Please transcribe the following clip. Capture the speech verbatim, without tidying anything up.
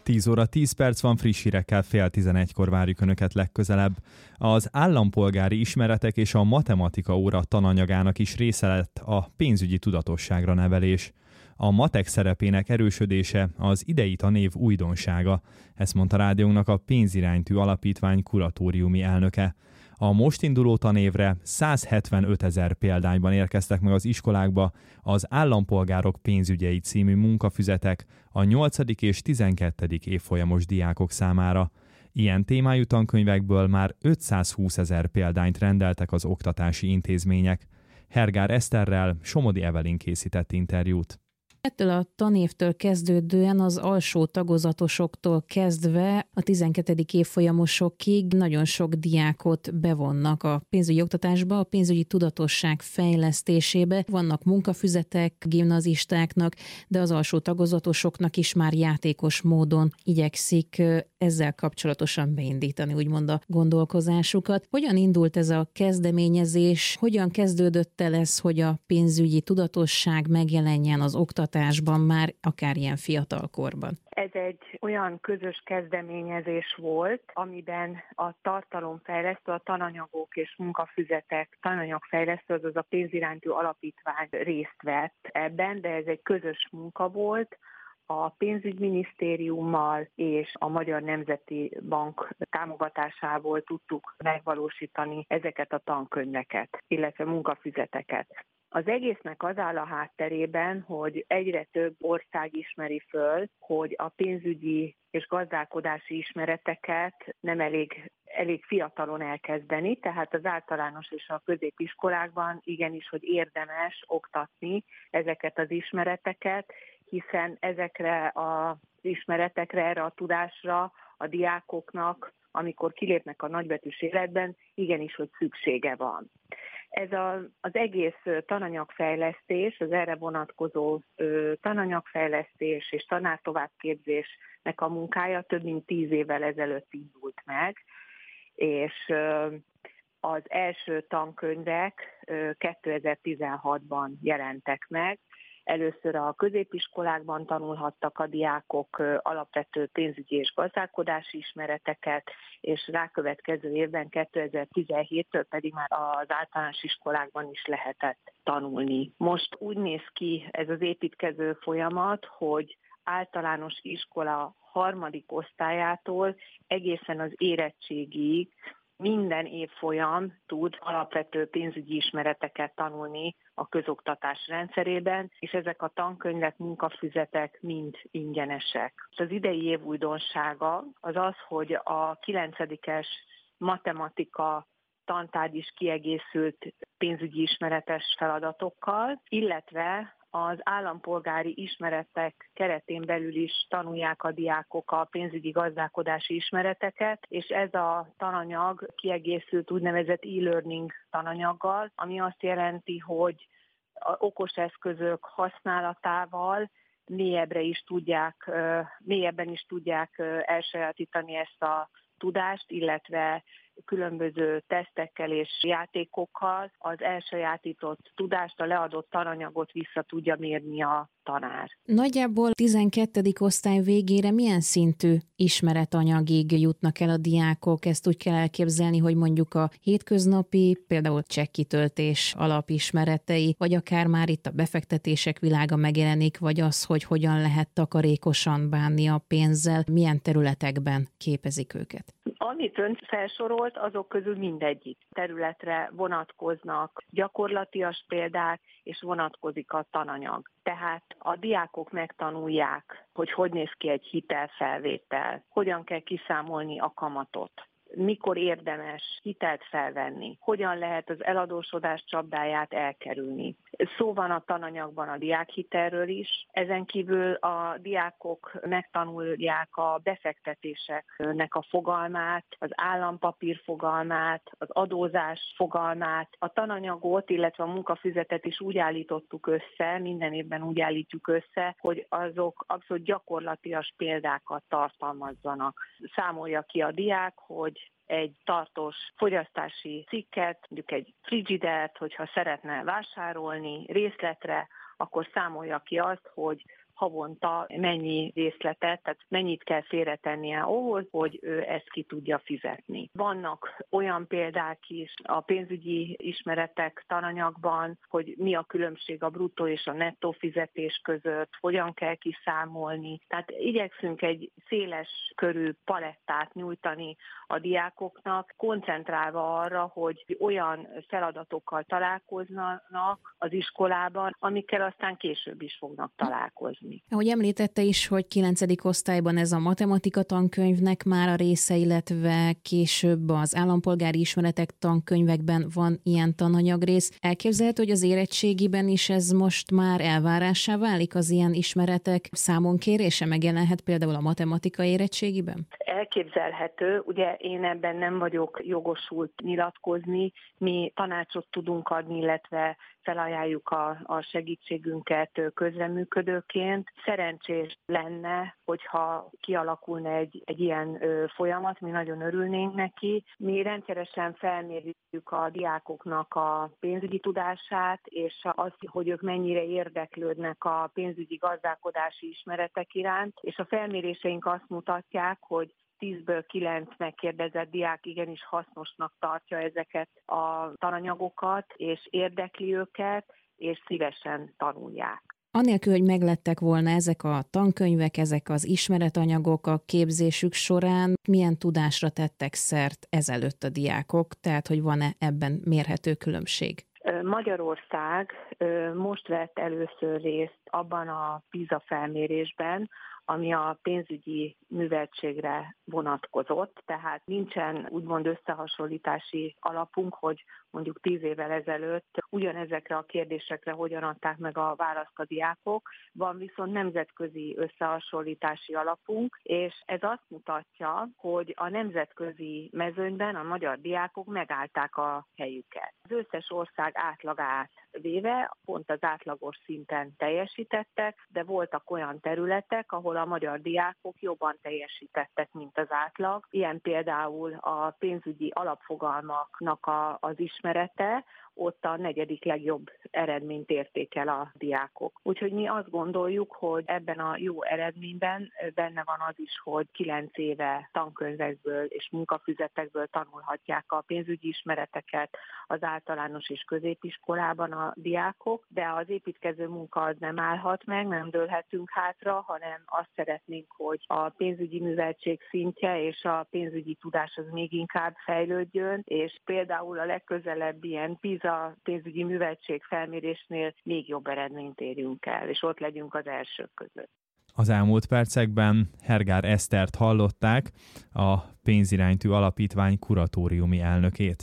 tíz óra tíz perc van, friss hírekkel fél tizenegykor várjuk Önöket legközelebb. Az állampolgári ismeretek és a matematika óra tananyagának is része lett a pénzügyi tudatosságra nevelés. A matek szerepének erősödése az idei tanév újdonsága, ezt mondta rádiónknak a Pénziránytű Alapítvány kuratóriumi elnöke. A most induló tanévre százhetvenötezer példányban érkeztek meg az iskolákba az Állampolgárok pénzügyei című munkafüzetek a nyolcadik és tizenkettedik évfolyamos diákok számára. Ilyen témájú tankönyvekből már ötszázhúszezer példányt rendeltek az oktatási intézmények. Hergár Eszterrel Somodi Evelyn készített interjút. Ettől a tanévtől kezdődően az alsó tagozatosoktól kezdve a tizenkettedik évfolyamosokig nagyon sok diákot bevonnak a pénzügyi oktatásba, a pénzügyi tudatosság fejlesztésébe. Vannak munkafüzetek gimnazistáknak, de az alsó tagozatosoknak is már játékos módon igyekszik ezzel kapcsolatosan beindítani, úgymond a gondolkozásukat. Hogyan indult ez a kezdeményezés? Hogyan kezdődött el ez, hogy a pénzügyi tudatosság megjelenjen az oktatásban? Már akár ilyen fiatal korban? Ez egy olyan közös kezdeményezés volt, amiben a tartalomfejlesztő, a tananyagok és munkafüzetek tananyagfejlesztő, azaz a Pénziránytű Alapítvány részt vett ebben, de ez egy közös munka volt. A pénzügyminisztériummal és a Magyar Nemzeti Bank támogatásából tudtuk megvalósítani ezeket a tankönyveket, illetve munkafüzeteket. Az egésznek az áll a hátterében, hogy egyre több ország ismeri föl, hogy a pénzügyi és gazdálkodási ismereteket nem elég, elég fiatalon elkezdeni, tehát az általános és a középiskolákban igenis, hogy érdemes oktatni ezeket az ismereteket, hiszen ezekre az ismeretekre, erre a tudásra a diákoknak, amikor kilépnek a nagybetűs életben, igenis, hogy szüksége van. Ez a, az egész tananyagfejlesztés, az erre vonatkozó ö, tananyagfejlesztés és tanártovábbképzésnek a munkája több mint tíz évvel ezelőtt indult meg, és ö, az első tankönyvek ö, kétezer-tizenhatban jelentek meg. Először a középiskolákban tanulhattak a diákok alapvető pénzügyi és gazdálkodási ismereteket, és rákövetkező évben kétezer-tizenhéttől pedig már az általános iskolákban is lehetett tanulni. Most úgy néz ki ez az építkező folyamat, hogy általános iskola harmadik osztályától egészen az érettségig minden évfolyam tud alapvető pénzügyi ismereteket tanulni a közoktatás rendszerében, és ezek a tankönyvek, munkafüzetek mind ingyenesek. Az idei év újdonsága az az, hogy a kilencedikes matematika tantárgy is kiegészült pénzügyi ismeretes feladatokkal, illetve az állampolgári ismeretek keretén belül is tanulják a diákok a pénzügyi gazdálkodási ismereteket, és ez a tananyag kiegészült úgynevezett e-learning tananyaggal, ami azt jelenti, hogy a okos eszközök használatával mélyebbre is tudják, mélyebben is tudják elsajátítani ezt a tudást, illetve különböző tesztekkel és játékokkal az elsajátított tudást, a leadott tananyagot vissza tudja mérni a tanár. Nagyjából tizenkettedik osztály végére milyen szintű ismeretanyagig jutnak el a diákok? Ezt úgy kell elképzelni, hogy mondjuk a hétköznapi, például csekkitöltés alapismeretei, vagy akár már itt a befektetések világa megjelenik, vagy az, hogy hogyan lehet takarékosan bánni a pénzzel, milyen területekben képezik őket? Amit ön felsorolt, azok közül mindegyik területre vonatkoznak gyakorlatias példák, és vonatkozik a tananyag. Tehát a diákok megtanulják, hogy hogy néz ki egy hitelfelvétel, hogyan kell kiszámolni a kamatot, mikor érdemes hitelt felvenni, hogyan lehet az eladósodás csapdáját elkerülni. Szó van a tananyagban a diákhitelről is, ezen kívül a diákok megtanulják a befektetéseknek a fogalmát, az állampapír fogalmát, az adózás fogalmát. A tananyagot, illetve a munkafüzetet is úgy állítottuk össze, minden évben úgy állítjuk össze, hogy azok abszolút gyakorlatias példákat tartalmazzanak. Számolja ki a diák, hogy egy tartós fogyasztási cikket, mondjuk egy frigidert, hogyha szeretne vásárolni részletre, akkor számolja ki azt, hogy havonta mennyi részletet, tehát mennyit kell félretennie ahhoz, hogy ő ezt ki tudja fizetni. Vannak olyan példák is a pénzügyi ismeretek tananyagban, hogy mi a különbség a bruttó és a nettó fizetés között, hogyan kell kiszámolni. Tehát igyekszünk egy széles körű palettát nyújtani a diákoknak, koncentrálva arra, hogy olyan feladatokkal találkoznak az iskolában, amikkel aztán később is fognak találkozni. Ahogy említette is, hogy kilencedik osztályban ez a matematika tankönyvnek már a része, illetve később az állampolgári ismeretek tankönyvekben van ilyen tananyagrész. Elképzelhető, hogy az érettségiben is ez most már elvárássá válik, az ilyen ismeretek számonkérése megjelenhet például a matematika érettségiben? Elképzelhető, ugye én ebben nem vagyok jogosult nyilatkozni, mi tanácsot tudunk adni, illetve felajánljuk a, a segítségünket közreműködőként. Szerencsés lenne, hogyha kialakulna egy, egy ilyen ö, folyamat, mi nagyon örülnénk neki. Mi rendszeresen felmérjük a diákoknak a pénzügyi tudását, és az, hogy ők mennyire érdeklődnek a pénzügyi gazdálkodási ismeretek iránt, és a felméréseink azt mutatják, hogy tízből kilenc megkérdezett diák igenis hasznosnak tartja ezeket a tananyagokat, és érdekli őket, és szívesen tanulják. Anélkül, hogy meglettek volna ezek a tankönyvek, ezek az ismeretanyagok a képzésük során, milyen tudásra tettek szert ezelőtt a diákok, tehát hogy van-e ebben mérhető különbség? Magyarország most vett először részt abban a PISA felmérésben, ami a pénzügyi műveltségre vonatkozott, tehát nincsen úgymond összehasonlítási alapunk, hogy mondjuk tíz évvel ezelőtt ugyanezekre a kérdésekre hogyan adták meg a választ a diákok. Van viszont nemzetközi összehasonlítási alapunk, és ez azt mutatja, hogy a nemzetközi mezőnyben a magyar diákok megállták a helyüket. Az összes ország átlagát véve pont az átlagos szinten teljesítettek, de voltak olyan területek, ahol a magyar diákok jobban teljesítettek, mint az átlag. Ilyen például a pénzügyi alapfogalmaknak a, az ismerete, ott a negyedik legjobb eredményt érték el a diákok. Úgyhogy mi azt gondoljuk, hogy ebben a jó eredményben benne van az is, hogy kilenc éve tankönyvekből és munkafüzetekből tanulhatják a pénzügyi ismereteket az általános és középiskolában a diákok, de az építkező munka az nem állhat meg, nem dőlhetünk hátra, hanem azt szeretnénk, hogy a pénzügyi műveltség szintje és a pénzügyi tudás az még inkább fejlődjön, és például a legközelebb ilyen PISA a pénzügyi műveltség felmérésnél még jobb eredményt érjünk el, és ott legyünk az elsők között. Az elmúlt percekben Hergár Esztert hallották, a Pénziránytű Alapítvány kuratóriumi elnökét.